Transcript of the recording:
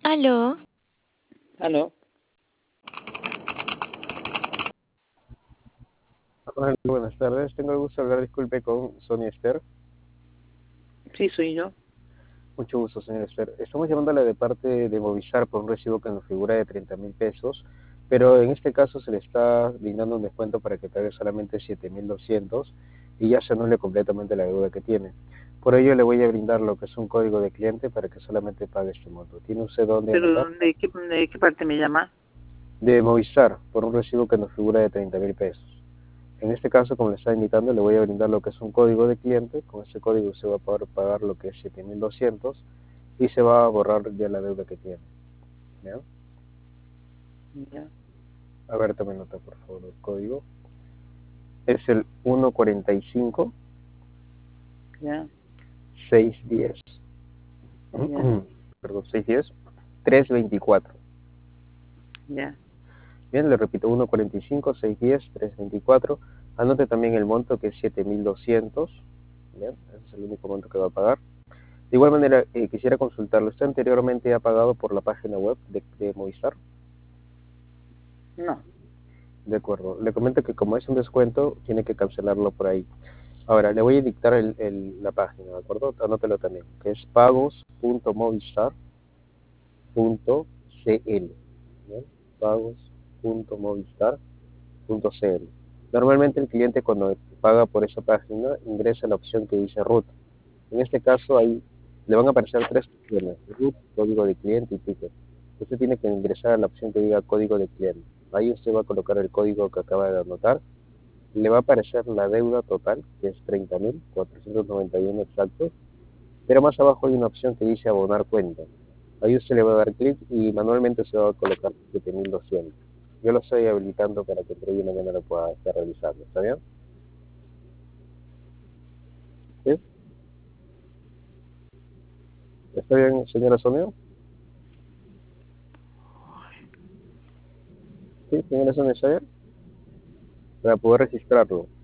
Aló, Aló, Hola, buenas tardes. Tengo el gusto de hablar, disculpe, con Sonia Esther. sí, soy yo. Mucho gusto, señor Esther. Estamos llamándole de parte de Movistar por un recibo que nos figura de 30.000 pesos, pero en este caso se le está brindando un descuento para que pague solamente 7.200 y ya se anule completamente la deuda que tiene. Por ello le voy a brindar lo que es un código de cliente para que solamente pague este monto. ¿Tiene usted dónde anotar? Pero ¿de qué parte me llama? De Movistar, por un recibo que nos figura de 30.000 pesos. En este caso, como le estaba indicando, le voy a brindar lo que es un código de cliente. Con ese código se va a poder pagar lo que es 7.200 y se va a borrar ya la deuda que tiene. ¿Ya? Ya, A ver, tome nota, por favor, el código. Es el 145 ya, 610. ya, Perdón, 610 324. ya, Bien, le repito, 145 610 324. Anote también el monto que es 7.200. Bien, ese es el único monto que va a pagar. De igual manera, quisiera consultarlo. ¿Usted anteriormente ha pagado por la página web de Movistar? no, De acuerdo. Le comento que como es un descuento, tiene que cancelarlo por ahí. Ahora, le voy a dictar la página, ¿de acuerdo? Anótelo también, que es pagos.movistar.cl. ¿Bien? Pagos.movistar.cl. Normalmente el cliente cuando paga por esa página ingresa la opción que dice RUT. En este caso, ahí le van a aparecer tres opciones: root, código de cliente y ticket. Usted tiene que ingresar a la opción que diga código de cliente. Ahí usted va a colocar el código que acaba de anotar. Le va a aparecer la deuda total, que es 30.491 exactos, pero más abajo hay una opción que dice abonar cuenta. Ahí usted le va a dar clic y manualmente se va a colocar 7.200. Yo lo estoy habilitando para que entre hoy y mañana lo pueda estar realizando. ¿Está bien? ¿Sí? ¿Está bien, señora Sonia? ¿Sí, señora Sonia, está bien? Para poder registrarlo.